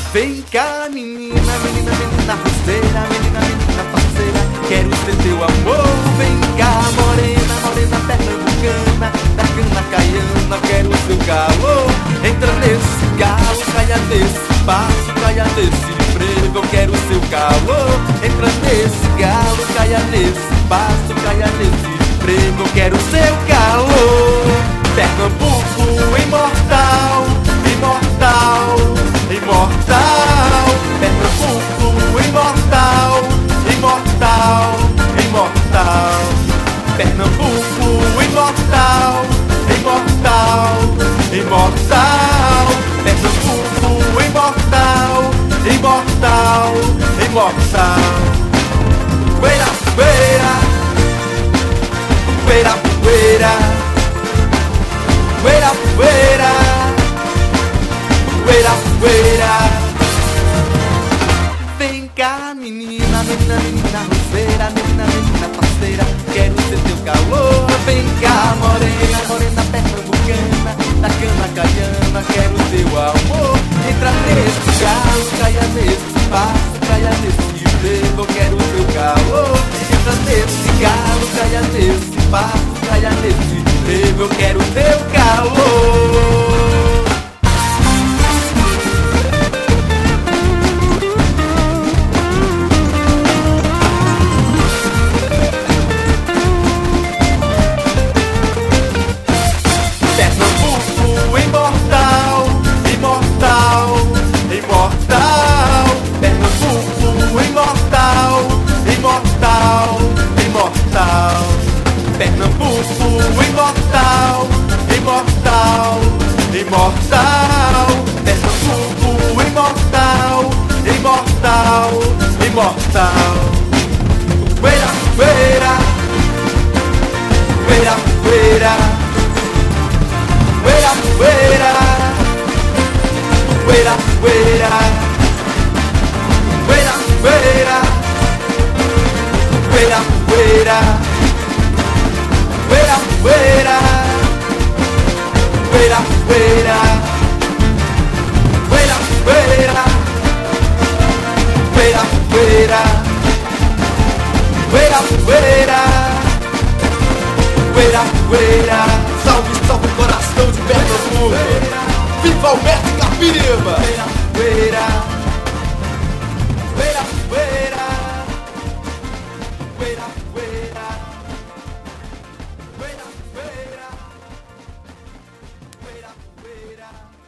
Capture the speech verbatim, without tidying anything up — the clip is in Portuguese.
Vem cá, menina, menina, menina roceira, menina, menina parceira, quero ser teu amor. Vem cá, morena, morena pernambucana, da cana caiana, quero seu calor. Entra nesse galo, caia nesse passo, caia nesse frevo, eu quero seu calor. Entra nesse galo, caia nesse passo, caia nesse frevo, eu quero seu calor. Pernambuco imortal, imortal, imortal. Pernambuco imortal, imortal, imortal. Pernambuco imortal, imortal, imortal. Pernambuco imortal, imortal, imortal. Poeira, poeira, poeira, poeira. Poeira, poeira, poeira, poeira. Vem cá, menina, menina, menina roceira, menina, menina parceira, quero ser teu calor. Vem cá, morena, morena pernambucana, da cana caiana, quero teu amor. Entra nesse galo, caia nesse passo, caia nesse frevo, eu quero teu calor. Entra nesse galo, caia nesse passo, caia nesse frevo, eu quero teu calor. Pernambuco imortal, imortal, imortal. Pernambuco imortal, imortal, imortal. Pernambuco imortal, imortal, imortal. Pernambuco imortal, imortal, imortal. Poeira, poeira, poeira, poeira. Poeira, poeira, poeira, poeira. Poeira, poeira, poeira, poeira. Poeira, poeira, poeira, poeira. Poeira, poeira, poeira, poeira. Poeira, poeira, poeira, poeira. Salve, salve o coração de Pernambuco. Viva o mestre Capiriba. Poeira, poeira, poeira, poeira. Poeira, poeira. Poeira, poeira, poeira, poeira.